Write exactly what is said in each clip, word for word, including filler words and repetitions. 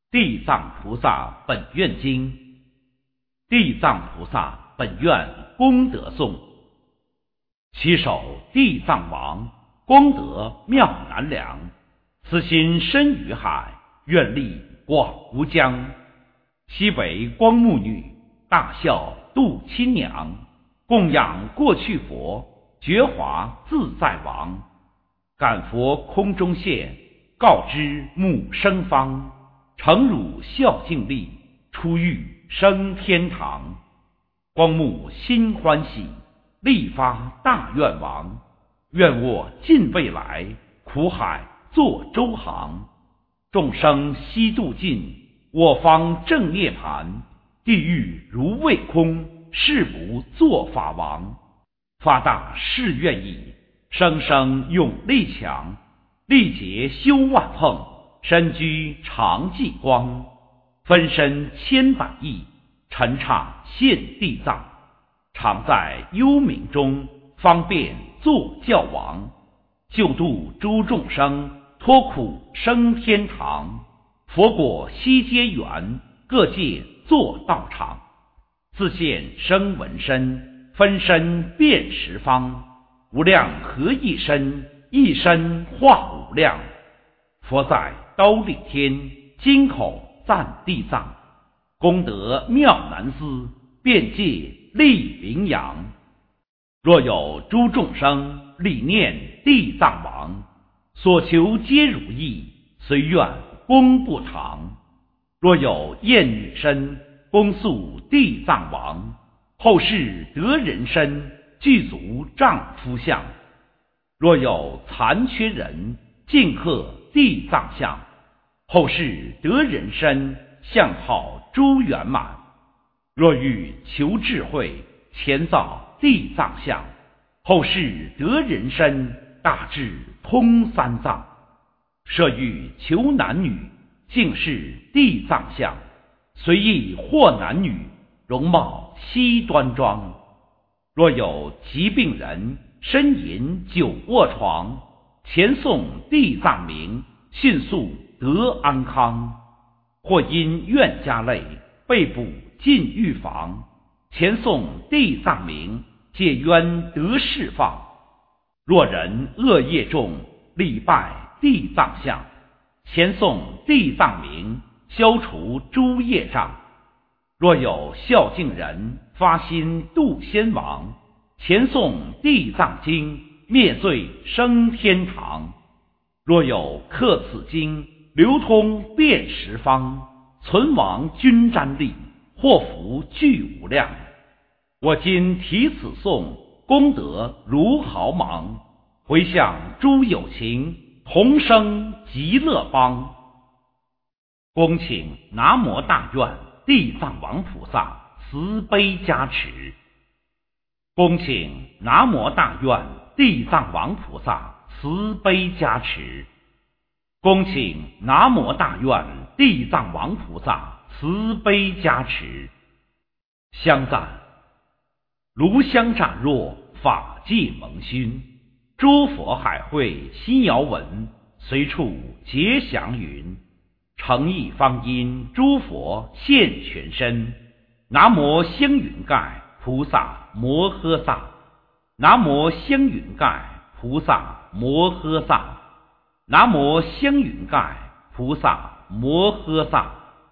地藏菩萨本愿经，地藏菩萨本愿功德颂。其首地藏王，功德妙难量，慈心深于海，愿力广无疆。昔为光目女，大孝度亲娘，供养过去佛，觉华自在王。感佛空中现，告知母生方，承汝孝敬力，出狱升天堂。光目心欢喜，力发大愿王，愿我尽未来，苦海作舟航。众生悉度尽，我方正涅盘。地狱如未空，誓不作法王。发大誓愿意，生生永力强。力竭修万横，身居常寂光。分身千百亿，尘刹现地藏。常在幽冥中，方便作教王。救度诸众生，脱苦升天堂。佛果悉皆圆，各界作道场。自现生闻身，分身遍十方。无量合一身，一身化无量。佛在刀立天，金口赞地藏。功德妙难思，遍界力名扬。若有诸众生，理念地藏王，所求皆如意，随愿功不长。若有厌女身，恭诉地藏王，后世得人身，具足丈夫相。若有残缺人，尽刻地藏像，后世得人身，相好诸圆满。若欲求智慧，前造地藏像，后世得人身，大智通三藏。设欲求男女，尽是地藏像，随意或男女，容貌悉端庄。若有疾病人，呻吟久卧床，前诵地藏名，迅速得安康。或因怨家累，被捕进狱房，前诵地藏名，解冤得释放。若人恶业重，礼拜地藏像，前诵地藏名，消除诸业障。若有孝敬人，发心度先王，前诵地藏经，灭罪升天堂。若有刻此经，流通遍十方，存亡均沾力，祸福俱无量。我今题此颂，功德如毫芒，回向诸有情，同生极乐邦。恭请南无大愿地藏王菩萨慈悲加持。恭请南无大愿地藏王菩萨慈悲加持。恭请南无大愿地藏王菩萨慈悲加持。香赞：炉香乍若，法界蒙熏。诸佛海会心遥闻，随处结祥云。诚意方因诸佛现全身。南无星云盖菩萨摩诃萨。南无星云盖菩萨摩诃萨。南无星云盖菩萨摩诃萨。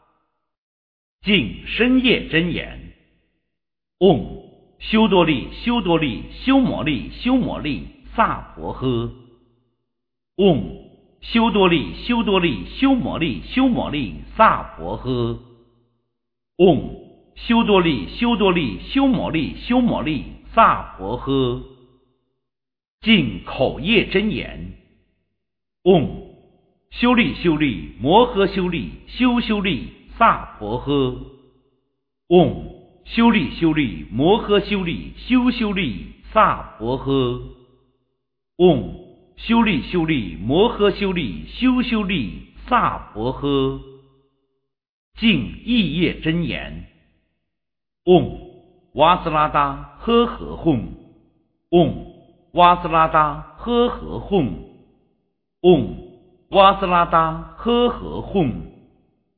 净深夜真言：嗡修多利修多利修摩利修摩利萨婆诃。嗡修多利修多利修摩利修摩利萨婆诃。嗡修多利修多利修摩利修摩利萨婆诃。净口业真言：嗡修利修利摩诃修利修修利萨婆诃。嗡修利修利摩诃修利修修利萨婆诃。嗡修利修利摩诃修利修修利萨婆诃。净意业真言：嗡哇斯拉达呵呵吽。嗡哇斯拉达呵呵吽。嗡哇斯拉达呵呵吽。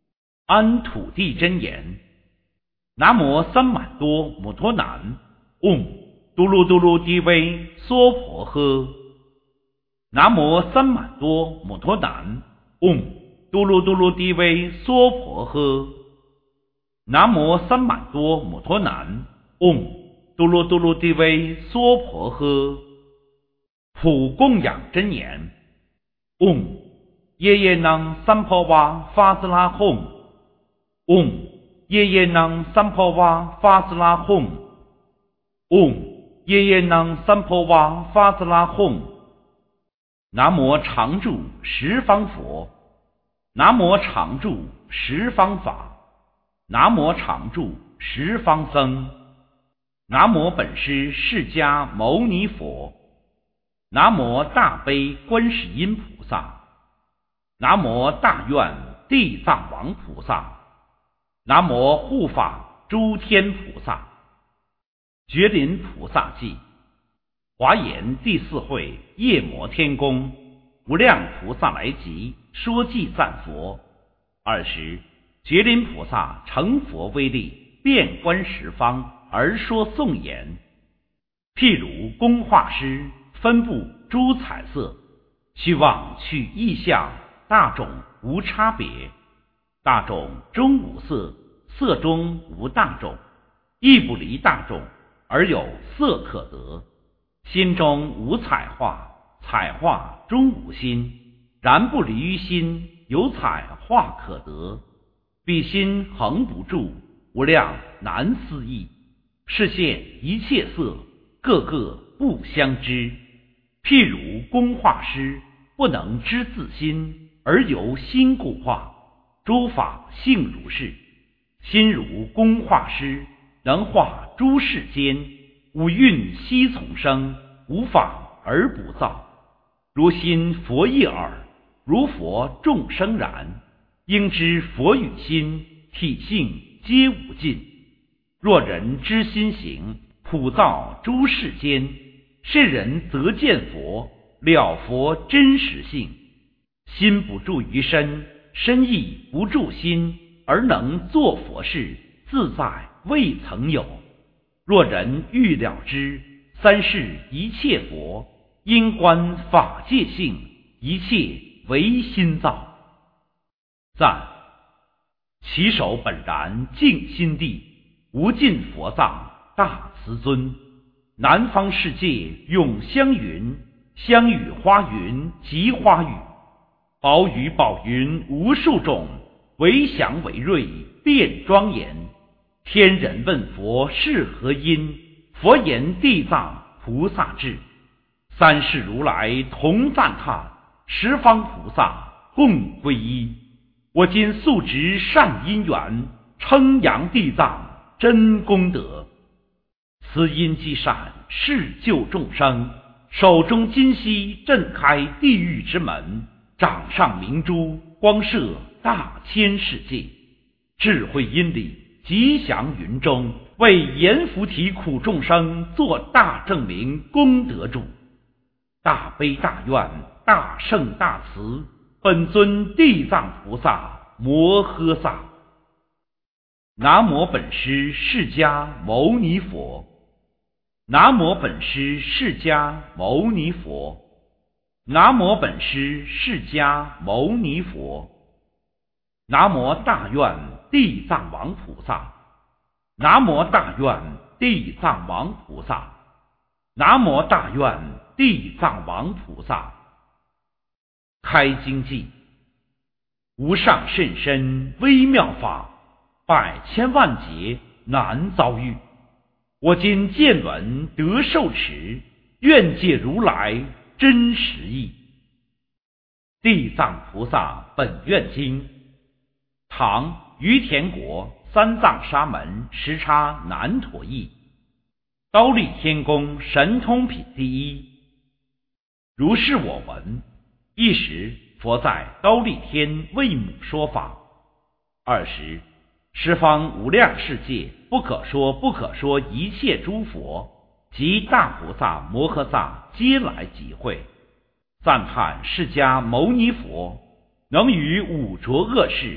安土地真言。南无三满多摩托南，嗡嘟噜嘟噜滴微娑婆诃。南无三满多摩托南，嗡嘟噜嘟噜滴微娑婆诃。南无三满多摩托南，嗡嘟噜嘟噜滴微娑婆诃。普供养真言。嗡耶耶囊三婆哇发兹拉吽，嗡耶耶囊三婆哇发兹拉吽，嗡耶耶囊三婆哇发兹拉吽。南无常住十方佛，南无常住十方法，南无常住十方僧，南无本师释迦牟尼佛，南无大悲观世音菩萨，南无大愿地藏王菩萨，南无护法诸天菩萨。觉林菩萨记。华严第四会夜摩天宫无量菩萨来集说偈赞佛。二十，觉林菩萨成佛威力，遍观十方而说颂言。譬如工画师分布诸彩色，须望取意象，大种无差别，大种中无色，色中无大种，亦不离大种，而有色可得。心中无彩画，彩画中无心，然不离于心，有彩画可得。彼心恒不住，无量难思议。是现一切色，个个不相知。譬如工画师不能知自心，而由心故画，诸法性如是。心如工画师，能画诸世间，五蕴悉从生，无法而不造。如心佛一耳，如佛众生然。应知佛与心体性皆无尽。若人知心行，普造诸世间，是人则见佛，了佛真实性。心不住于身，身亦不住心，而能作佛事，自在未曾有。若人欲了知三世一切佛，因观法界性，一切唯心造。赞。其手本然净心地，无尽佛藏大慈尊。南方世界永香云，香雨花云即花雨。宝雨宝云无数种，为祥为瑞变庄严。天人问佛是何因，佛言地藏菩萨智。三世如来同赞叹，十方菩萨共归依。我今素植善因缘，称扬地藏真功德。此因积善，是救众生。手中金锡震开地狱之门，掌上明珠光射大千世界。智慧因理吉祥云中，为阎浮提苦众生做大证明功德主。大悲大愿大圣大慈，本尊地藏菩萨摩诃萨。南无本师释迦牟尼佛。南无本师释迦牟尼佛。南无本师释迦牟尼佛。南无大愿地藏王菩萨。南无大愿地藏王菩萨。南无大愿地藏王菩萨。开经偈。无上甚深微妙法，百千万劫难遭遇。我今见闻得受持，愿解如来真实义。地藏菩萨本愿经。唐于田国三藏沙门时叉难陀译。忉利天宫神通品第一。如是我闻。一时佛在忉利天为母说法。二十，十方无量世界不可说不可说一切诸佛及大菩萨摩诃萨皆来集会，赞叹释迦牟尼佛能于五浊恶世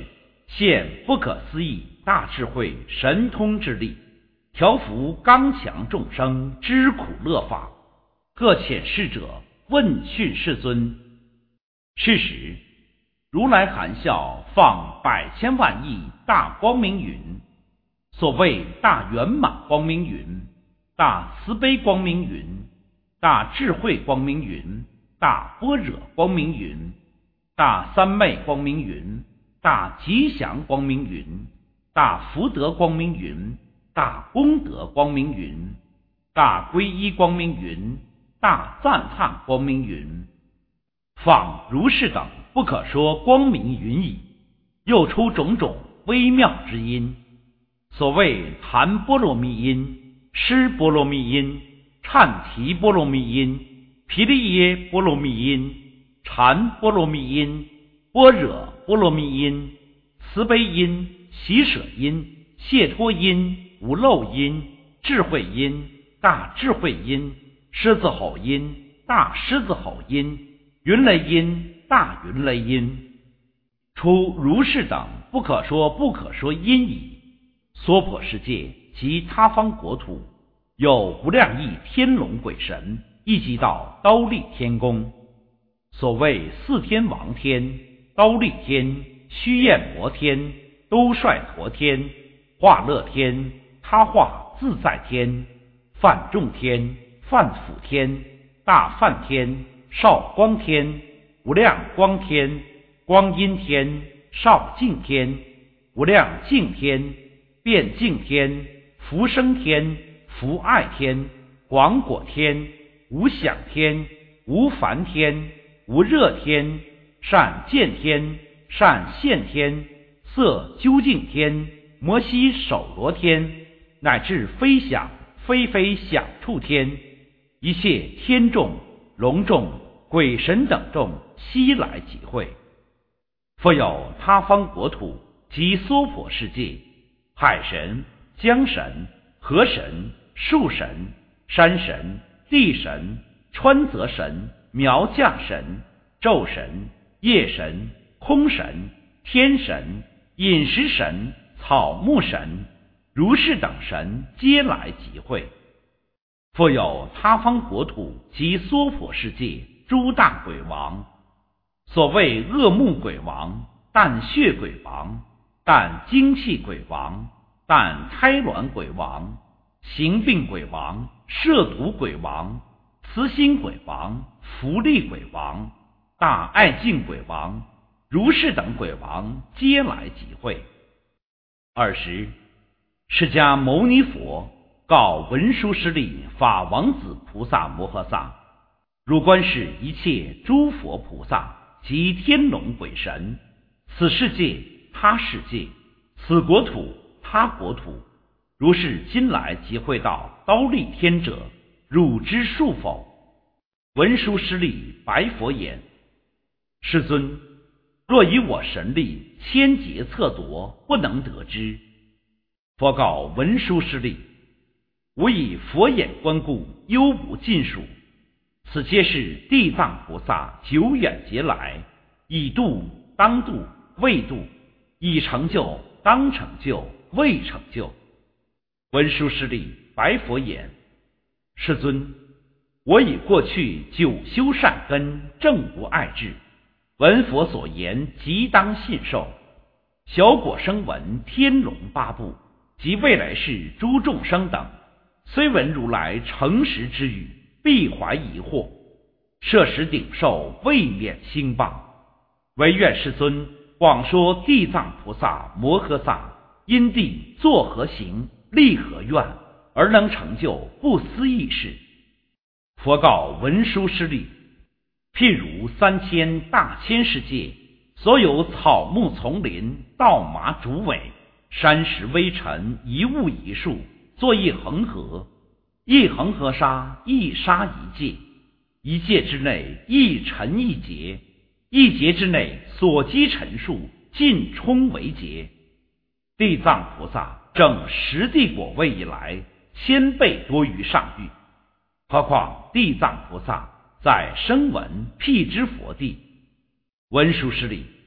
现不可思议大智慧神通之力，调伏刚强众生之苦乐法。各遣使者问讯世尊。是时，如来含笑放百千万亿大光明云，所谓大圆满光明云、大慈悲光明云、大智慧光明云、大般若光明云、大三昧光明云、大吉祥光明云、大福德光明云、大功德光明云、大皈依光明云、大赞叹光明云，放如是等不可说光明云矣。又出种种微妙之音，所谓檀波罗蜜音、施波罗蜜音、忏提波罗蜜音、毗利耶波罗蜜音、禅波罗蜜音、般若波罗蜜音、慈悲音、喜舍音、解脱音、无漏音、智慧音、大智慧音、狮子吼音、大狮子吼音、云雷音、大云雷音，出如是等不可说不可说音矣。娑婆世界及他方国土，有无量亿天龙鬼神，一即到忉利天宫。所谓四天王天、忉利天、须焰摩天、兜率陀天、化乐天、他化自在天、梵众天、梵辅天、大梵天、少光天、无量光天、光阴天、少净天、无量净天、变净天、福生天、福爱天、广果天、无想天、无烦天、无热天、善见天、善现天、色究竟天、摩西首罗天，乃至非想非非想处天，一切天众、龙众、鬼神等众悉来集会。复有他方国土及娑婆世界，海神、江神、河神、树神、山神、地神、川泽神、苗架神、昼神、夜神、空神、天神、饮食神、草木神，如是等神皆来集会。复有他方国土及娑婆世界诸大鬼王，所谓恶目鬼王、淡血鬼王、淡精气鬼王、淡胎卵鬼王、行病鬼王、摄毒鬼王、慈心鬼王、福利鬼王、大爱敬鬼王，如是等鬼王皆来集会。尔时，释迦牟尼佛告文殊师利法王子菩萨摩诃萨：汝观视一切诸佛菩萨及天龙鬼神，此世界他世界，此国土他国土，如是今来集会到忉利天者，汝知数否？文殊师利白佛言：世尊，若以我神力千劫测度，不能得知。佛告文殊师利：吾以佛眼观故，犹无尽数。此皆是地藏菩萨久远劫来，已度当度未度，已成就当成就未成就。文殊师利白佛言：世尊，我以过去久修善根，正无碍智，闻佛所言，即当信受。小果声闻天龙八部及未来世诸众生等，虽闻如来诚实之语，必怀疑惑，设时顶受，未免兴谤。唯愿世尊广说地藏菩萨摩诃萨因地作何行，立何愿，而能成就不思议事。佛告文殊师利：譬如三千大千世界，所有草木丛林、稻麻竹苇、山石微尘，一物一树，作一恒河，一恒河沙，一沙一界，一界之内一尘一劫，一劫之内所积尘数，尽充为劫。地藏菩萨证十地果位以来，千倍多于上欲。何况地藏菩萨在声闻辟支佛地。文殊师利，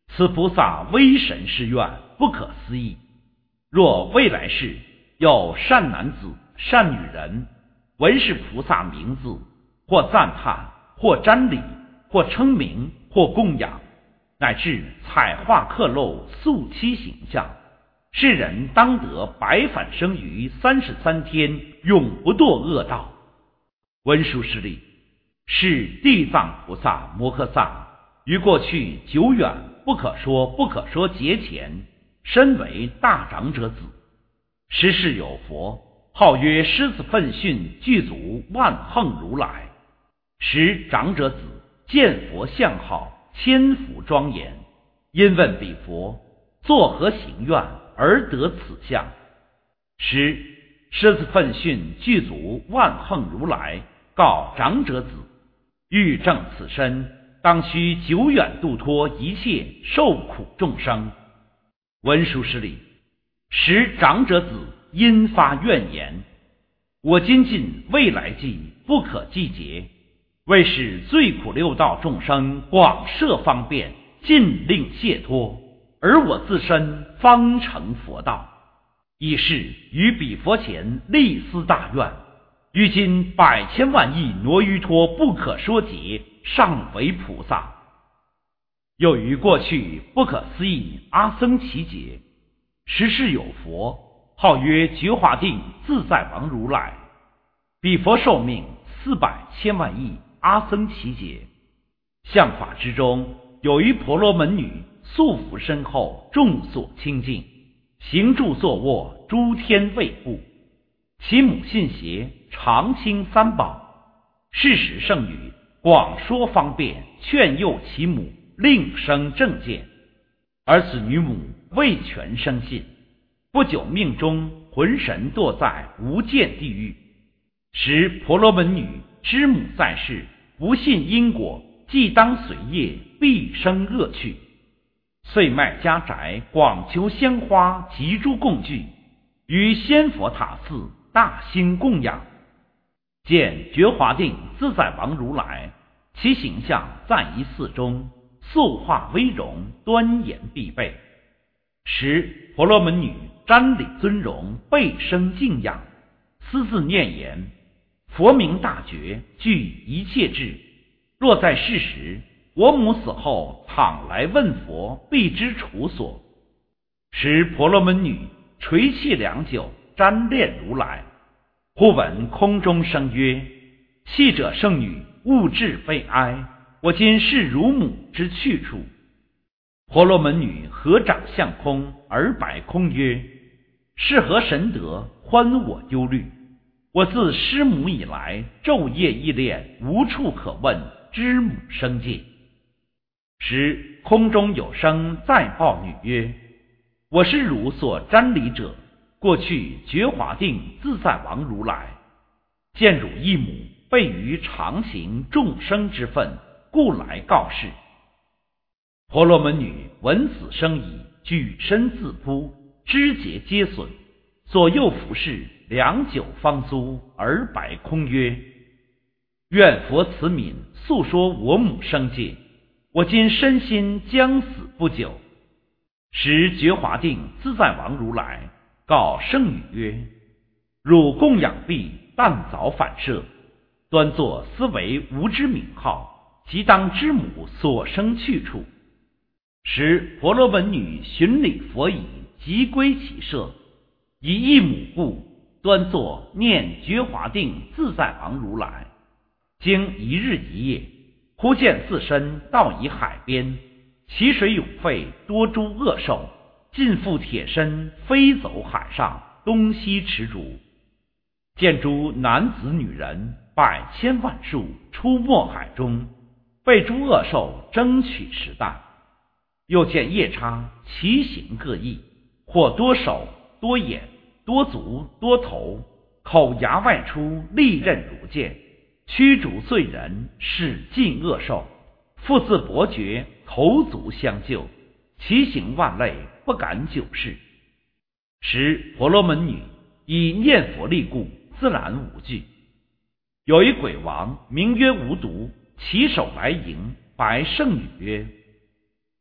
此菩萨威神誓愿，不可思议。若未来世有善男子、善女人，闻是菩萨名字，或赞叹，或瞻礼，或称名，或供养，乃至彩画刻镂塑漆形象，世人当得百返生于三十三天，永不堕恶道。文殊师利，是地藏菩萨摩诃萨于过去久远不可说不可说劫前，身为大长者子，时世有佛，号曰狮子奋训具足万横如来。时长者子见佛相好，千福庄严，因问彼佛作何行愿而得此相？时狮子奋训具足万横如来告长者子，欲证此身，当须久远度脱一切受苦众生。文殊师利，时长者子因发怨言，我今尽未来际不可计劫，为使罪苦六道众生广设方便，尽令解脱，而我自身方成佛道。以是于彼佛前立思大愿，于今百千万亿挪于脱不可说劫，尚为菩萨。又于过去不可思议阿僧祇劫，时世有佛，号曰觉华定自在王如来。彼佛寿命四百千万亿阿僧祇劫。相法之中，有一婆罗门女，素服身后，众所清净，行住坐卧，诸天卫护。其母信邪，常清三宝。是时圣语广说方便，劝诱其母，令生正见。而此女母未全生信，不久命中浑神堕在无间地狱。时婆罗门女知母在世，不信因果，既当随业，必生恶趣。遂卖家宅，广求鲜花及诸供具，于仙佛塔寺大兴供养。见觉华定自在王如来，其形象在一寺中，塑化威容，端严必备。时婆罗门女瞻礼尊荣，倍生敬仰，私自念言：佛名大觉，具一切智。若在世时，我母死后，倘来问佛，必知处所。时婆罗门女垂泣良久，瞻恋如来。忽闻空中声曰：泣者圣女，勿致悲哀，我今是汝母之去处。婆罗门女合掌向空，而白空曰：是何神德，欢我忧虑？我自失母以来，昼夜忆恋，无处可问，知母生界。时空中有声再报女曰：我是汝所瞻礼者，过去觉华定自在王如来。见汝一母备于常行众生之分，故来告示。婆罗门女闻此声已，举身自扑，肢节皆损，左右服侍，良久方苏，而白空曰：愿佛慈悯，诉说我母生界，我今身心将死不久。时觉华定自在王如来告圣女曰：汝供养毕，但早反射，端坐思为无知名号，即当知母所生去处。时婆罗门女寻礼佛已，即归其舍，以一母故，端坐念觉华定自在王如来。经一日一夜，忽见自身到一海边，其水涌沸，多诸恶兽，尽覆铁身，飞走海上，东西驰逐。见诸男子女人百千万数出没海中，被诸恶兽争取食啖。又见夜叉其形各异，或多手多眼多足多头，口牙外出，利刃如剑，驱逐罪人，使尽恶兽，复自伯爵，头足相救，其形万类，不敢久视。时婆罗门女以念佛力故，自然无惧。有一鬼王名曰无毒，起手来迎，白圣女曰：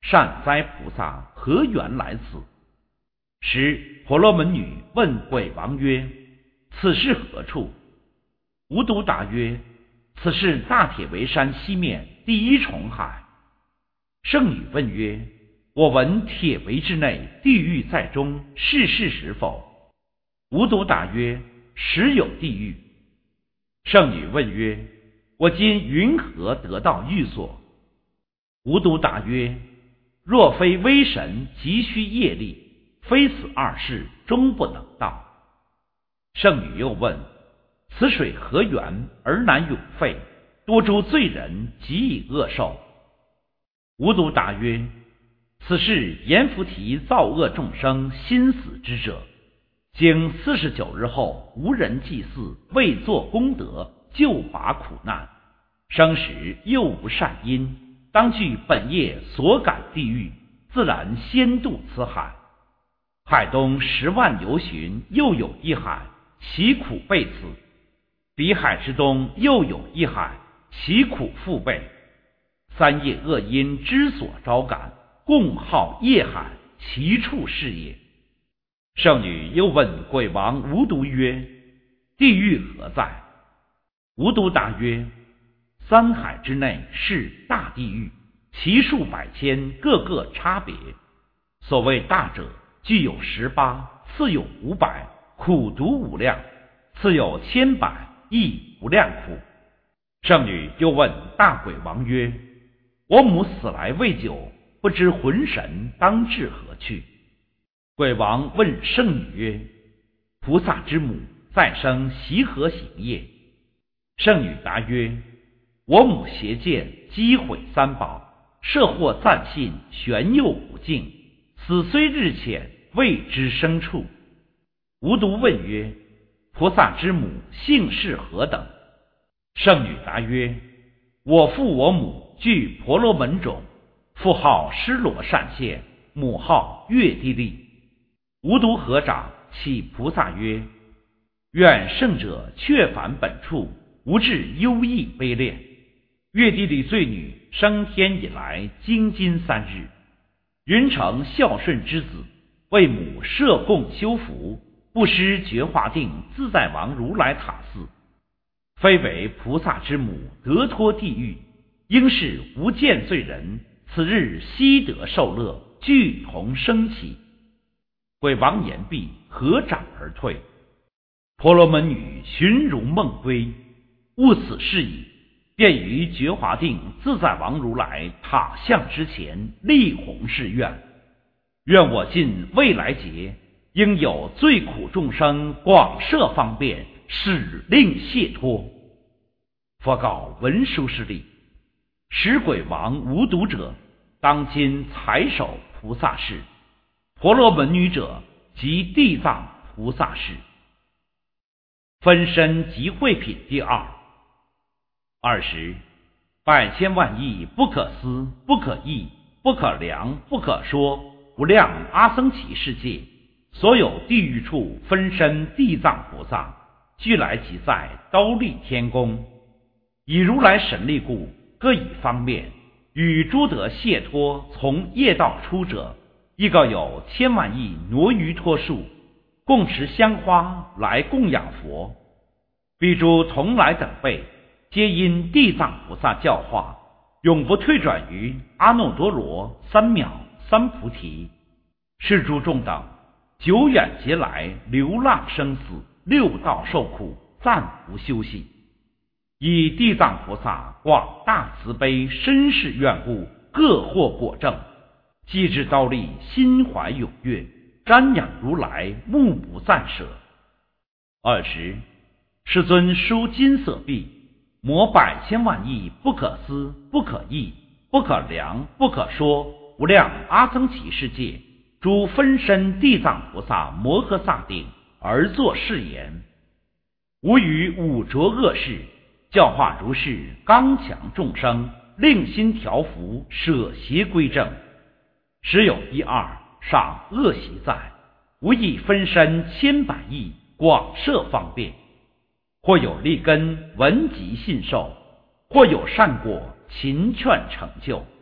善哉菩萨何缘来此？时婆罗门女问鬼王曰：此是何处？无毒答曰：此是大铁围山西面第一重海。圣女问曰：我闻铁围之内地狱在中，是事实否？无毒答曰：实有地狱。圣女问曰：我今云何得到寓所？无毒答曰：若非威神急需业力，非此二事终不能到。圣女又问：此水何源而难永沸？多诸罪人极以恶受。无毒答曰：此是阎浮提造恶众生心死之者，经四十九日后无人祭祀，未作功德，救拔苦难，生时又无善因，当据本业所感地狱，自然先渡此海。海东十万由旬，又有一海，其苦倍此。彼海之东又有一海，其苦复倍。三业恶因之所招感，共号业海，其处是也。圣女又问鬼王无毒曰：地狱何在？无毒答曰：三海之内是大地狱，其数百千，各个差别。所谓大者，具有十八，次有五百，苦毒无量，次有千百，亦无量苦。圣女又问大鬼王曰：我母死来未久，不知魂神当至何去？鬼王问圣女曰：菩萨之母再生习何行业？圣女答曰：我母邪见击毁三宝，摄获暂信，玄佑无尽，死虽日浅，未知生处。无毒问曰：菩萨之母姓氏何等？圣女答曰：我父我母具婆罗门种，父号施罗善现，母号月地利。无毒合掌启菩萨曰：愿圣者却返本处，无至忧异悲恋。月地利罪女升天以来，精金三日，云成孝顺之子，为母设供修福，不失觉华定自在王如来塔寺。非为菩萨之母，得脱地狱，应是无间罪人，此日悉得受乐，俱同升起。鬼王言毕，合掌而退。婆罗门女寻如梦归，悟此事矣，便于觉华定自在王如来塔像之前立弘誓愿：愿我尽未来劫，应有最苦众生广设方便，使令解脱。佛告文殊师利：使鬼王无毒者，当今财首菩萨事；婆罗门女者，即地藏菩萨事。分身集会品第二。二十，百千万亿不可思、不可议、不可量、不可说无量阿僧祇世界，所有地狱处分身地藏菩萨，俱来集在刀立天宫，以如来神力故，各以方便，与诸得解脱从业道出者，亦告有千万亿挪于脱树，共持香花来供养佛。彼诸同来等辈，皆因地藏菩萨教化，永不退转于阿耨多罗三藐三菩提。是诸众等久远劫来流浪生死，六道受苦，暂无休息。以地藏菩萨广大慈悲，深世愿故，各获果证。既至刀立，心怀踊跃，瞻仰如来，目不暂舍。二十，世尊书金色壁，摩百千万亿不可思、不可议、不可量、不可说无量阿僧祇世界，诸分身地藏菩萨摩诃萨顶，而作是言：吾于五浊恶世，教化如是刚强众生，令心调伏，舍邪归正。时有一二，赏恶习在，无以分身千百亿，广设方便。或有利根，闻及信受；或有善果，勤劝成就；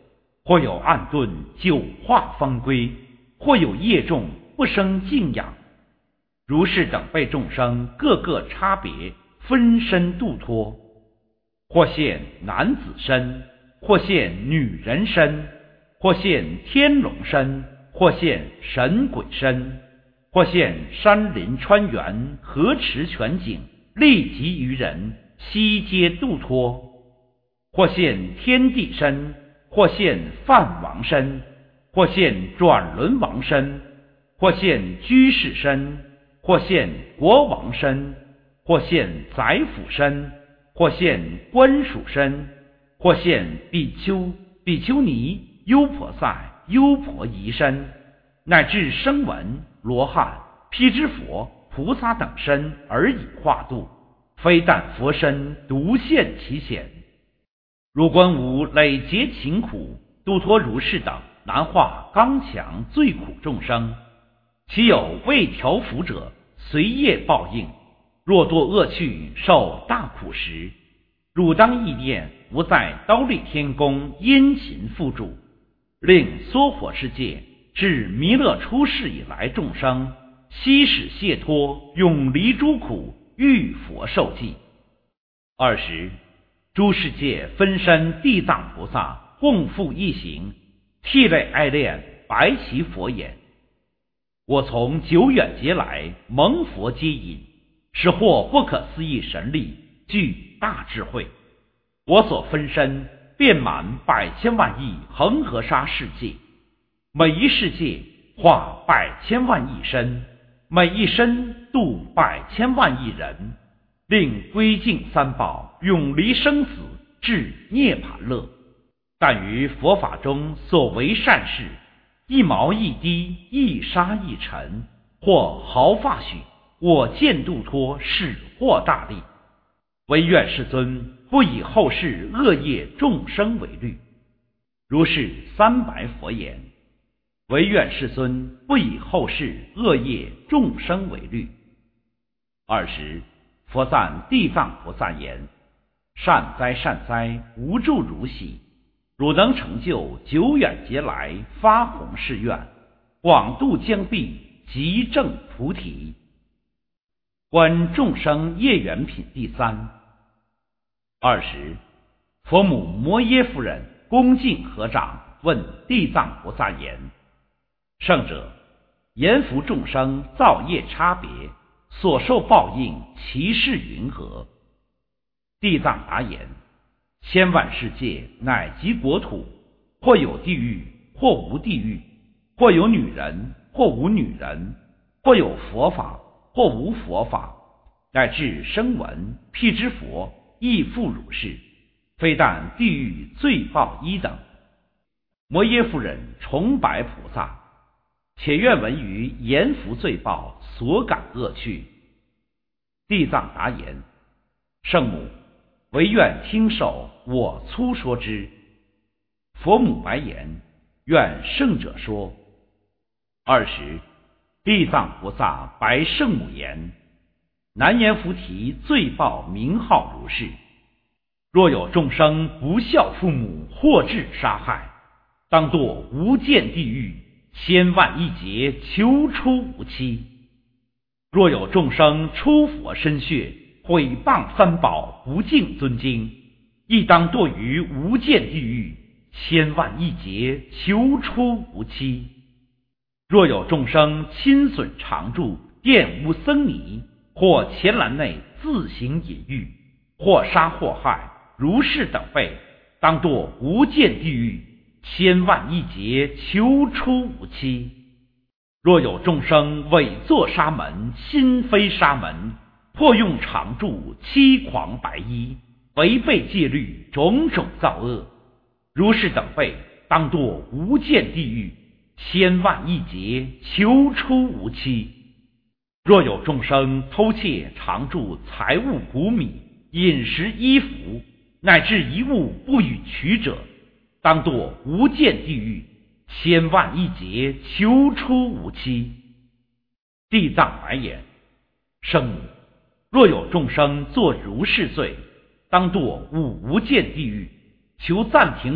或有暗遁久化方归，或有业重不生敬仰。如是等辈众生各个差别，分身度脱，或现男子身，或现女人身，或现天龙身，或现神鬼身，或现山林川原河池泉井，利己于人，悉皆度脱。或现天地身，或现梵王身，或现转轮王身，或现居士身，或现国王身，或现宰辅身，或现官属身，或现比丘、比丘尼、优婆塞、优婆夷身，乃至声闻、罗汉、辟支佛、菩萨等身而以化度，非但佛身独现其显。如观无累劫勤苦，度脱如是等难化刚强最苦众生，其有未调伏者，随业报应。若堕恶趣，受大苦时，汝当意念无在忉利天宫殷勤付诸，令娑婆世界至弥勒出世以来众生，悉使解脱，永离诸苦，遇佛受记。二十，诸世界分身地藏菩萨共复一行，涕泪哀恋，白其佛言：我从久远劫来，蒙佛接引，是获不可思议神力，具大智慧。我所分身遍满百千万亿恒河沙世界，每一世界化百千万亿身，每一身度百千万亿人，令归敬三宝，永离生死，至涅槃乐。但于佛法中所为善事，一毛一滴，一沙一尘，或毫发许，我见度脱，是获大利。唯愿世尊不以后世恶业众生为虑。如是三白佛言：唯愿世尊不以后世恶业众生为虑。二十，佛赞地藏菩萨言：善哉善哉，无住如喜。汝能成就久远劫来发弘誓愿，广度将毕，即证菩提。观众生业缘品第三。二十，佛母摩耶夫人恭敬合掌，问地藏菩萨言：圣者，言福众生造业差别，所受报应，其事云何？地藏答言：千万世界乃及国土，或有地狱，或无地狱，或有女人，或无女人，或有佛法，或无佛法，乃至声闻、辟支佛，亦复如是，非但地狱罪报一等。摩耶夫人崇白菩萨，且愿闻于言福罪报所感恶趣。地藏答言：圣母，唯愿听受，我粗说之。佛母白言：愿圣者说。二十，地藏菩萨白圣母言：南阎浮提罪报名号如是。若有众生不孝父母，或致杀害，当堕无间地狱，千万亿劫，求出无期。若有众生出佛身血，毁谤三宝，不敬尊经，亦当堕于无间地狱，千万亿劫，求出无期。若有众生亲损常住，玷污僧尼，或伽蓝内自行隐喻，或杀或害，如是等辈，当堕无间地狱，千万亿劫，求出无期。若有众生伪作沙门，心非沙门，破用常住，欺狂白衣，违背戒律，种种造恶，如是等辈，当堕无间地狱，千万亿劫，求出无期。若有众生偷窃常住财物谷米、饮食衣服，乃至一物不与取者，当堕无间地狱，千万亿劫，求出无期。地藏白言：圣母，若有众生作如是罪，当堕五无间地狱，求暂停苦，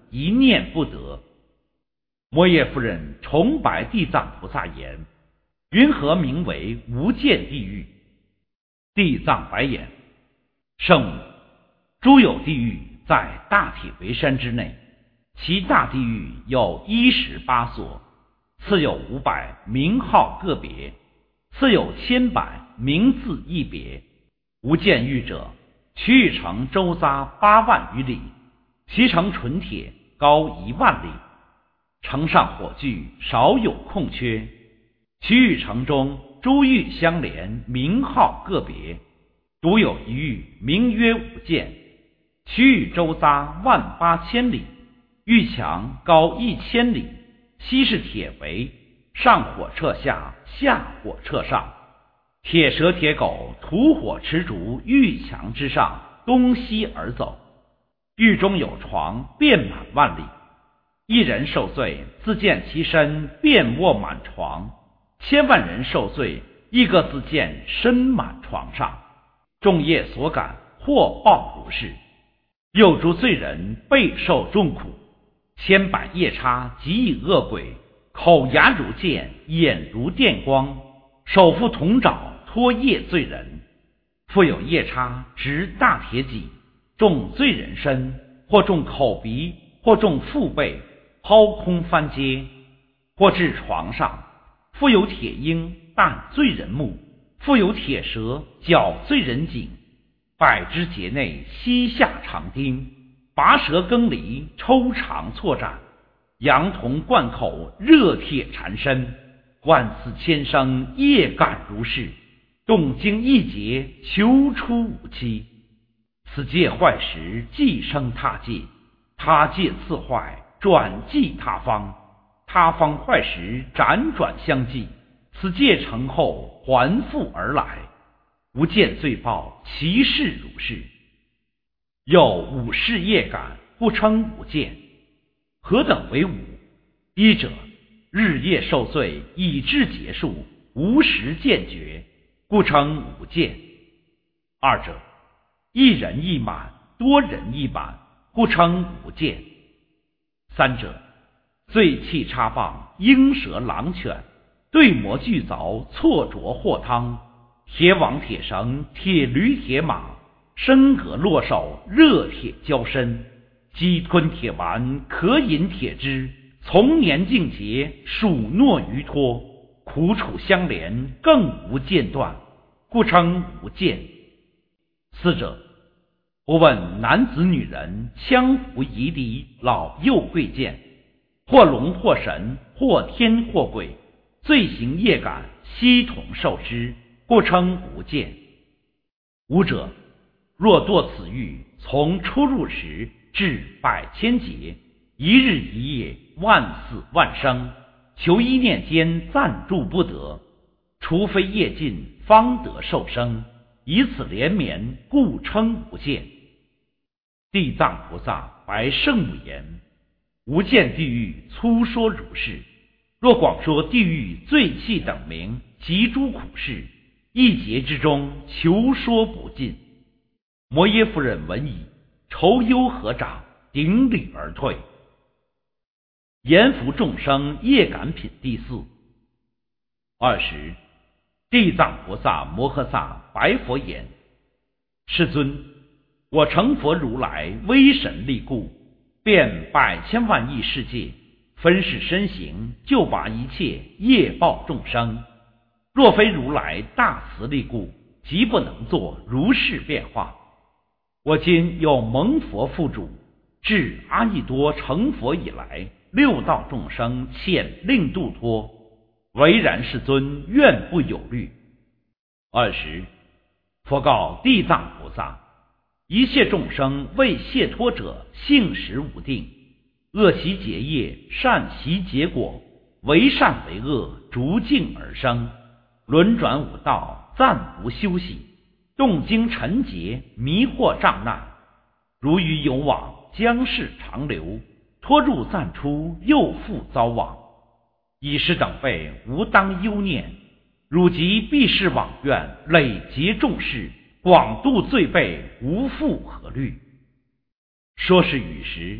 一念不得。摩耶夫人重白地藏菩萨言：云何名为无间地狱？地藏白言：圣母，诸有地狱在大铁围山之内，其大地狱有一十八所，次有五百，名号个别，次有千百，名字一别。无间狱者，区域城周匝八万余里，其城纯铁，高一万里，城上火炬，少有空缺。区域城中诸狱相连，名号个别，独有一狱，名曰无间。区域周匝万八千里，狱墙高一千里，西是铁围，上火彻下，下火彻上。铁蛇铁狗吐火持烛狱墙之上，东西而走。狱中有床，遍满万里。一人受罪，自见其身遍卧满床；千万人受罪，一个自见身满床上。众业所感，或报如是。又诸罪人备受重苦，千百夜叉即以恶鬼，口牙如剑，眼如电光，手负铜爪，拖夜罪人。复有夜叉执大铁戟，中罪人身，或中口鼻，或中腹背，抛空翻街，或至床上。复有铁鹰弹罪人目，复有铁蛇绞罪人颈，百枝节内膝下长钉，拔舌更离，抽肠错斩，羊铜贯口，热铁缠身，万死千生，业感如是，动经一劫，求出无期。此界坏时，即生他界，他界次坏，转继他方，他方坏时，辗转相继，此界成后，还复而来。无间罪报，其事如是。有五世业感，故称无间。何等为五？一者，日夜受罪，以至结束，无时见绝，故称无间。二者，一人一满，多人一满，故称无间。三者，罪气插棒，鹰蛇狼犬，对魔巨凿，错着祸汤，铁网铁绳，铁驴铁马，升格落手，热铁交身，鸡吞铁丸，可饮铁汁，从年尽节，数诺于托，苦楚相连，更无间断，故称无间。四者，不问男子女人，羌胡夷狄，老幼贵贱，或龙或神，或天或鬼，罪行业感，悉同受之，故称无间。五者，若堕此狱，从出入时至百千劫，一日一夜，万死万生，求一念间暂住不得，除非业尽，方得受生，以此连绵，故称无间。地藏菩萨白圣母言：无间地狱粗说如是，若广说地狱罪气等名及诸苦事，一劫之中求说不尽。摩耶夫人闻已，愁忧合掌，顶礼而退。阎浮众生业感品第四。二十，地藏菩萨摩诃萨白佛言：世尊，我成佛如来威神力故，遍百千万亿世界，分世身形，救拔一切业报众生。若非如来大慈力故，即不能作如是变化。我今有蒙佛付嘱，至阿逸多成佛以来，六道众生遣令度脱，唯然世尊愿不有虑。二十，佛告地藏菩萨：一切众生为解脱者，性实无定，恶习结业，善习结果，为善为恶，逐境而生，轮转五道，暂不休息，动经尘劫，迷惑障难，如鱼有网，将是长流，脱入暂出，又复遭网。以是等辈无当忧念，汝即必是往愿，累劫众事，广度罪辈，无复何虑。说是语时，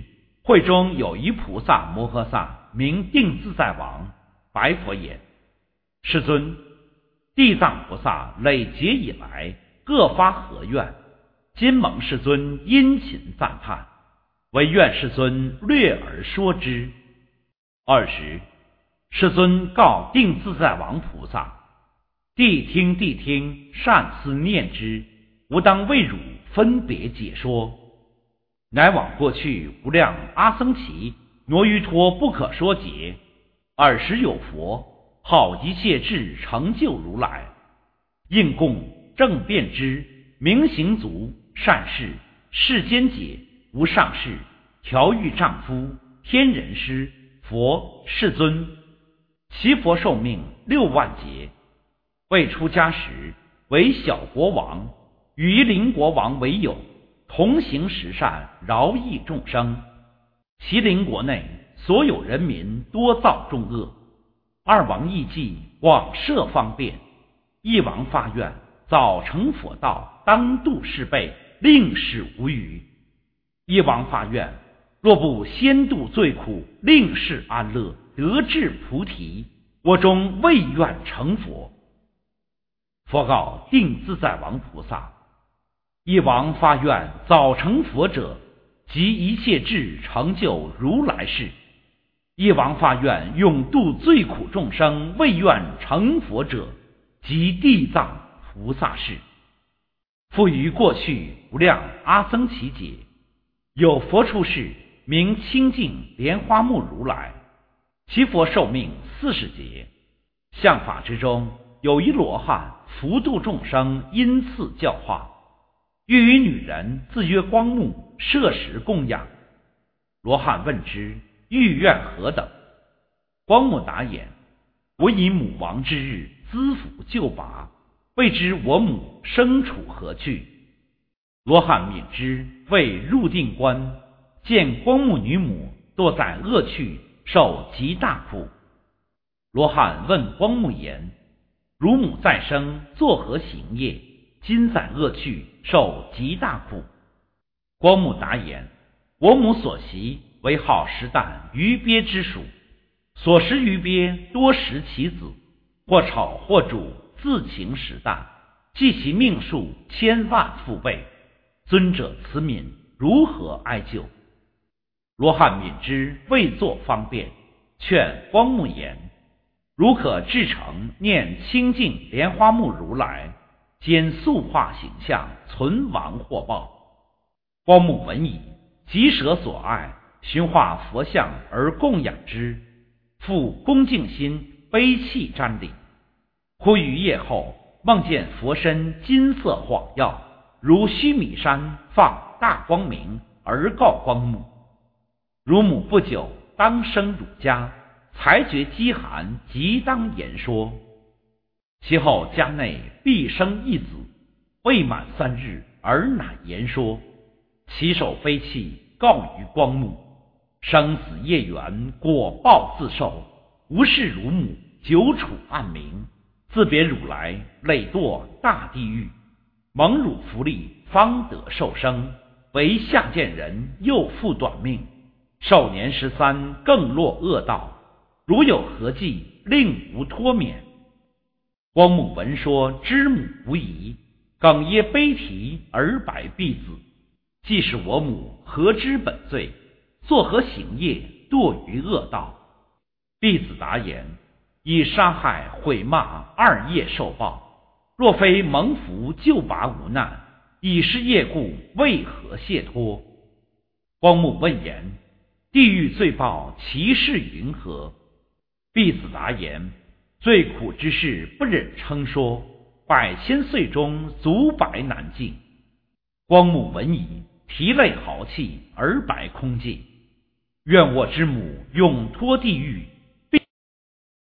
会中有一菩萨摩诃萨，名定自在王，白佛言：世尊，地藏菩萨累劫以来各发何愿？今蒙世尊殷勤赞叹，唯愿世尊略而说之。二时，世尊告定自在王菩萨：谛听谛听，善思念之，吾当为汝分别解说。乃往过去无量阿僧祇挪于陀不可说劫，尔时有佛号一切智成就如来，应供正遍知，明行足，善事，世间解，无上士，调御丈夫，天人师，佛世尊。其佛寿命六万劫。未出家时，为小国王，与一邻国王为友，同行十善，饶益众生。其邻国内所有人民多造众恶，二王义计，广设方便。一王发愿，早成佛道，当度世辈，令使无余。一王发愿，若不先度罪苦，令世安乐，得至菩提，我终未愿成佛。佛告定自在王菩萨：一王发愿早成佛者，即一切智成就如来世。一王发愿永度最苦众生，未愿成佛者，即地藏菩萨世。复于过去无量阿僧祇劫，有佛出世，名清净莲花目如来，其佛寿命四十劫。相法之中，有一罗汉，福度众生，因次教化，欲与女人自曰光目，摄食供养。罗汉问之，欲愿何等？光目答言：我以母亡之日，资福救拔，未知我母生处何去。罗汉悯之，未入定观，见光目女母堕在恶趣，受极大苦。罗汉问光目言：汝母再生，作何行业？今在恶趣，受极大苦。光目答言：我母所习为好食啖鱼鳖之属，所食鱼鳖多食其子，或炒或煮，自情食啖，计其命数千万复倍。尊者慈悯，如何哀救？罗汉悯之，未作方便，劝光目言：如可至诚念清净莲花目如来，兼塑化形象，存亡获报。光目闻已，即舍所爱，寻化佛像而供养之，复恭敬心，悲泣瞻礼。忽于夜后，梦见佛身金色晃耀，如须弥山放大光明，而告光目：汝母不久当生汝家，才觉饥寒，即当言说。其后家内必生一子，未满三日，而乃言说。其手悲泣，告于光目：生死业缘，果报自受，无视汝母，久处暗冥，自别汝来，累堕大地狱，蒙汝福利，方得受生，为下贱人，又复短命，寿年十三，更落恶道。如有何计，令吾脱免。光目闻说，知母无疑，哽咽悲啼，而白婢子：既是我母，何知本罪？作何行业，堕于恶道？婢子答言：以杀害毁骂二业受报，若非蒙福救拔无难，以是业故，为何解脱？光目问言：地狱罪报，其事云何？婢子答言：最苦之事，不忍称说，百千岁中，足百难尽。光目闻已，涕泪豪气，而白空尽：愿我之母永脱地狱，